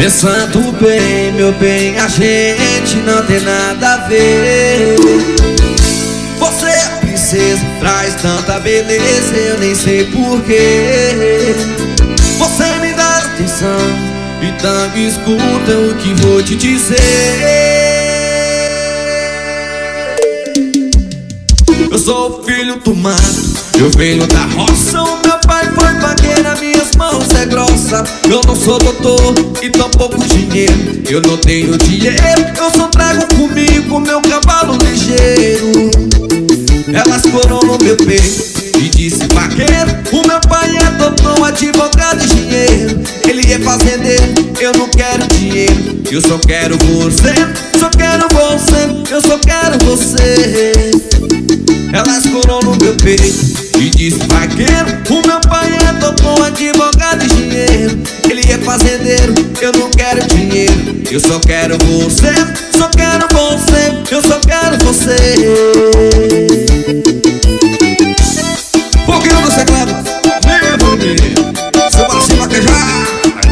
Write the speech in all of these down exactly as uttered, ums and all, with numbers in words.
Pensando bem, meu bem, a gente não tem nada a ver. Você é a princesa, traz tanta beleza, eu nem sei porquê. Você me dá atenção, então escuta o que vou te dizer. Eu sou o filho do mato, eu venho da roça. O meu pai foi vaqueiro, minhas mãos é grossa. Eu não sou doutor e tampouco dinheiro. Eu não tenho dinheiro, eu só trago comigo meu cavalo ligeiro. Elas foram no meu peito e disse vaqueiro. O meu pai é doutor, advogado e dinheiro. Ele é fazendeiro, eu não quero dinheiro. Eu só quero você, só quero você, eu só quero você. Elas foram no meu peito e disse vaqueiro. O meu pai é doutor, advogado e dinheiro. Ele é fazendeiro, eu não quero dinheiro. Eu só quero você, só quero você, eu só quero você. Foguinho no secreto, lembra-me, seu bracinho vaquejar.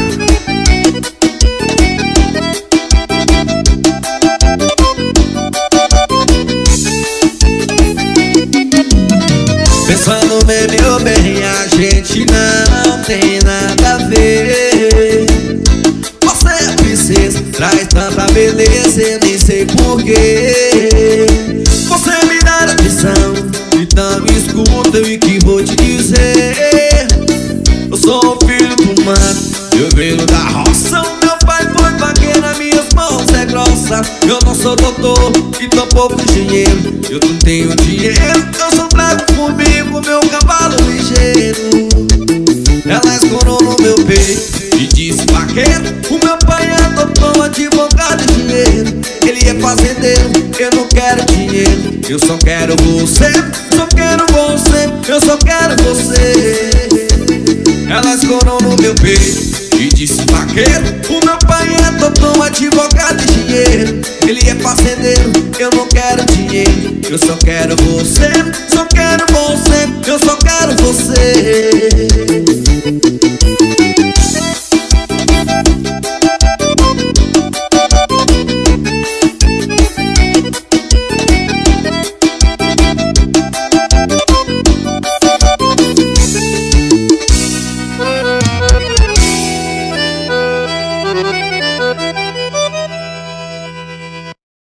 Pensando bem, meu bem, a gente não tem nada a ver. Você é a princesa, traz tanta beleza, eu nem sei porquê. Você me dá atenção, então escuta o que vou te dizer. Eu sou o filho do mato, eu venho da roça. O meu pai foi vaqueiro, minhas mãos é grossa. Eu não sou doutor e tampouco dinheiro. Eu não tenho dinheiro, eu só trago comigo meu cavalo ligeiro. Elas foram no meu peito e disse vaqueiro. O meu pai é doutor, advogado e dinheiro. Ele é fazendeiro, eu não quero dinheiro. Eu só quero você, só quero você, eu só quero você. Elas foram no meu peito e disse vaqueiro. O meu pai é doutor, advogado e dinheiro. Ele é fazendeiro, eu não quero dinheiro. Eu só quero você,